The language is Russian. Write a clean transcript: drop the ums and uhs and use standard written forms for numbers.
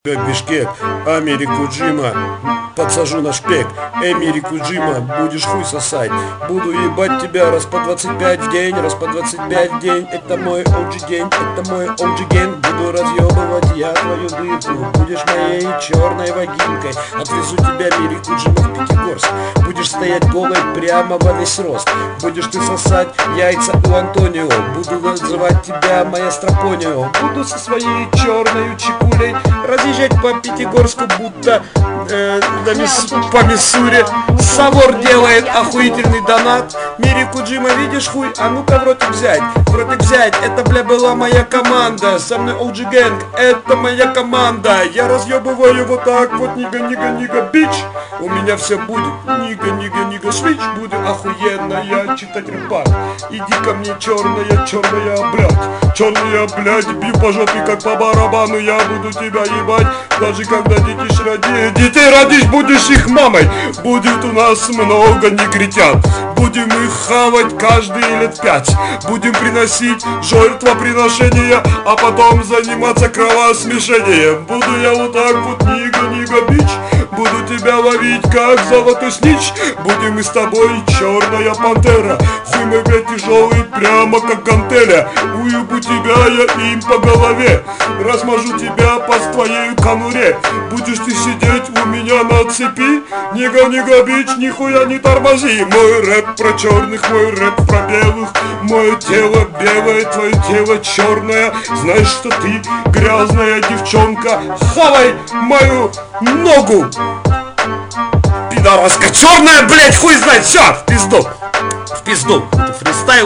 Бишкек, Америку Джима, подсажу на шпек. Америку Джима, будешь хуй сосать. Буду ебать тебя раз по 25 в день, раз по 25 в день. Это мой OG день, это мой OG ген. Буду разъебывать я твою дырку. Будешь моей черной вагинкой. Отвезу тебя Америку Джима в Пятигорск. Будешь стоять голой прямо во весь рост. Будешь ты сосать яйца у Антонио. Буду называть тебя моя Стропонио. Буду со своей черной чекулей разъезжать по Пятигорску, будто по Миссури. Савор делает охуительный донат. Америку Джима, видишь хуй? А ну-ка в ротик взять. В ротик взять, это, бля, была моя команда. Со мной OG Gang, это моя команда. Я разъебываю вот так вот, нига, бич. У меня все будет, нига, свич. Будет охуенно я читать рэпак. Иди ко мне, черная, блядь. Черная, блядь, бью по жопе, как по барабану. Я буду тебя ебать, даже когда детей родишь, будешь их мамой. Будет у нас много негритян. Будем их хавать каждые лет 5. Будем приносить жертвоприношения, а потом заниматься кровосмешением. Буду я вот так вот, нига, бич. Буду тебя ловить, как золотой снич. Будем мы с тобой черная пантера. Хуй мой, блядь, тяжелый, прямо как гантеля. Уебу тебя я им по голове. Размажу тебя по твоей конуре. Будешь ты сидеть у меня на цепи. Нига, бич, нихуя не тормози. Мой рэп про черных, мой рэп про белых. Мое тело белое, твое тело черное. Знаешь, что ты грязная девчонка. Хавай мою ногу, пидораска черная, блять, хуй знает. Все, в пизду. Это фристайл.